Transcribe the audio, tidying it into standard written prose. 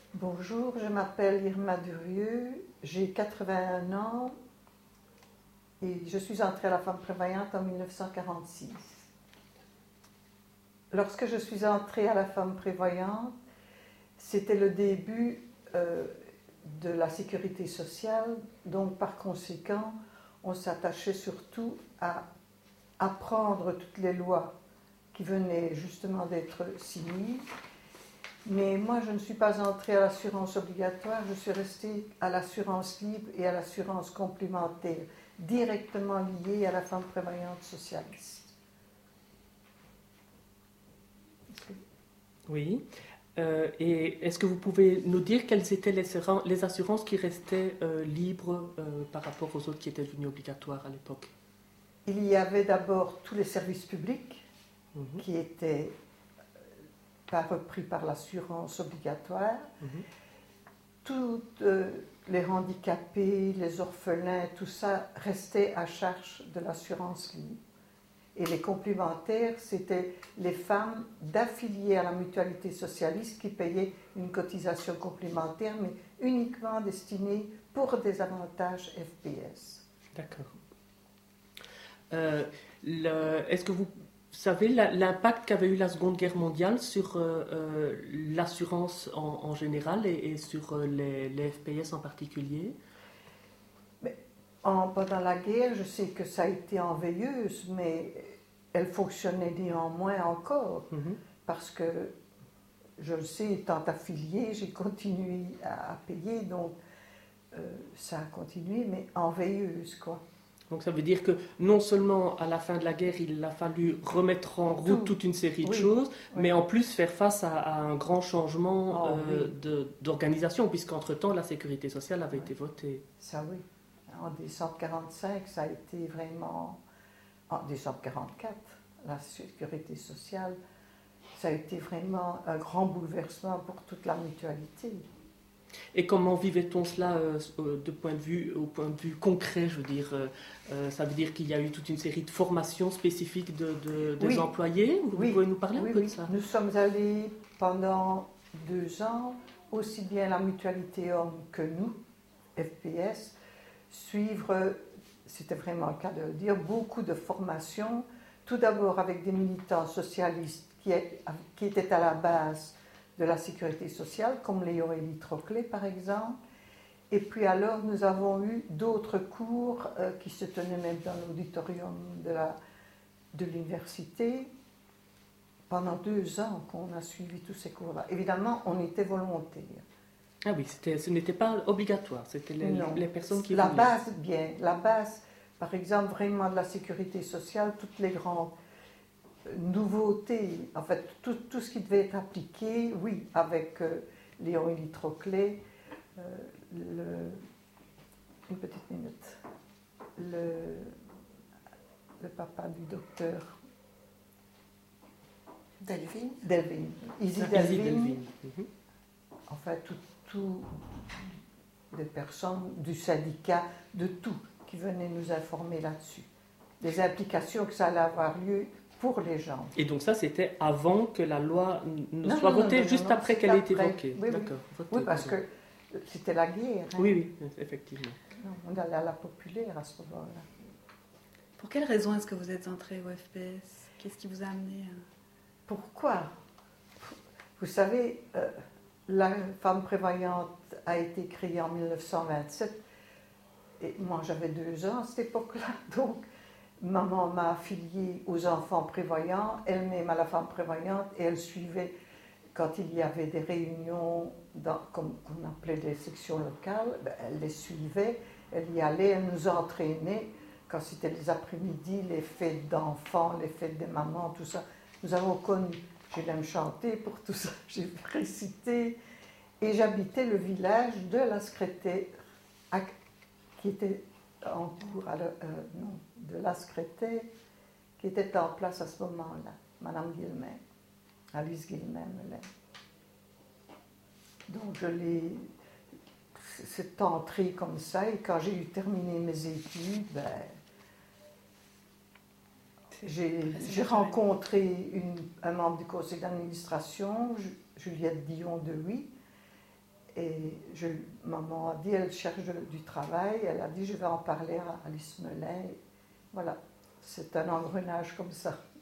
Bonjour, je m'appelle Irma Durieux, j'ai 81 ans et je suis entrée à la femme prévoyante en 1946. Lorsque je suis entrée à la femme prévoyante, c'était le début de la sécurité sociale, donc par conséquent, on s'attachait surtout à apprendre toutes les lois qui venaient justement d'être signées. Mais moi, je ne suis pas entrée à l'assurance obligatoire, je suis restée à l'assurance libre et à l'assurance complémentaire, directement liée à la femme prévoyante socialiste. Oui. Et est-ce que vous pouvez nous dire quelles étaient les assurances qui restaient libres par rapport aux autres qui étaient devenues obligatoires à l'époque? Il y avait d'abord tous les services publics Mhm. qui étaient pas repris par l'assurance obligatoire. Mhm. Tous les handicapés, les orphelins, tout ça restait à charge de l'assurance libre. Et les complémentaires, c'était les femmes d'affiliés à la mutualité socialiste qui payaient une cotisation complémentaire, mais uniquement destinée pour des avantages FPS. D'accord. Est-ce que vous savez l'impact qu'avait eu la Seconde Guerre mondiale sur l'assurance en général et sur les FPS en particulier? Pendant la guerre, je sais que ça a été en veilleuse, mais elle fonctionnait néanmoins encore, parce que, je le sais, étant affiliée, j'ai continué à payer, donc ça a continué, mais en veilleuse, quoi. Donc ça veut dire que non seulement à la fin de la guerre, il a fallu remettre en route toute une série de choses, mais en plus faire face à un grand changement d'organisation, puisqu'entre-temps, la sécurité sociale avait été votée. Ça oui. En décembre 1945, ça a été vraiment... En décembre 1944, la sécurité sociale, ça a été vraiment un grand bouleversement pour toute la mutualité. Et comment vivait-on cela au point de vue concret, je veux dire ça veut dire qu'il y a eu toute une série de formations spécifiques des employés. Vous pouvez nous parler un peu de ça? Nous sommes allés pendant 2 ans, aussi bien la mutualité homme que nous, FPS, suivre, c'était vraiment le cas de le dire, beaucoup de formations, tout d'abord avec des militants socialistes qui étaient à la base de la sécurité sociale, comme Léo Élie Troclé par exemple. Et puis alors, nous avons eu d'autres cours qui se tenaient même dans l'auditorium de l'université. Pendant 2 ans qu'on a suivi tous ces cours-là. Évidemment, on était volontaires. Ah oui, ce n'était pas obligatoire, c'était les personnes qui la voulaient. La base, par exemple, vraiment de la sécurité sociale, toutes les grandes nouveautés, en fait, tout ce qui devait être appliqué, oui, avec Léon Élie Troclé, une petite minute, le papa du docteur Delvin. Easy Delvin. En fait, tout des personnes du syndicat, de tout, qui venaient nous informer là-dessus. Des implications que ça allait avoir lieu pour les gens. Et donc ça, c'était avant que la loi ne soit votée, juste après qu'elle ait été évoquée. Oui, d'accord. Oui, parce que c'était la guerre. Hein. Oui, effectivement. On allait à la populaire à ce moment-là. Pour quelle raison est-ce que vous êtes entrée au FPS? Qu'est-ce qui vous a amené Pourquoi? Vous savez, la femme prévoyante a été créée en 1927 et moi j'avais 2 ans à cette époque-là, donc maman m'a affiliée aux enfants prévoyants, elle-même à la femme prévoyante et elle suivait quand il y avait des réunions comme on appelait des sections locales, elle les suivait, elle y allait, elle nous entraînait quand c'était les après-midi, les fêtes d'enfants, les fêtes des mamans, tout ça. Nous avons connu, je l'aime chanter pour tout ça, j'ai récité. Et j'habitais le village de la secrétaire, qui était en cours, de la secrétaire, qui était en place à ce moment-là, Madame Guillemette, Alice Guillemette. Donc c'est entré comme ça, et quand j'ai eu terminé mes études, j'ai rencontré un membre du conseil d'administration, Juliette Dion de Huy, Et maman a dit, elle cherche du travail. Elle a dit, je vais en parler à Alice Melin. Voilà, c'est un engrenage comme ça.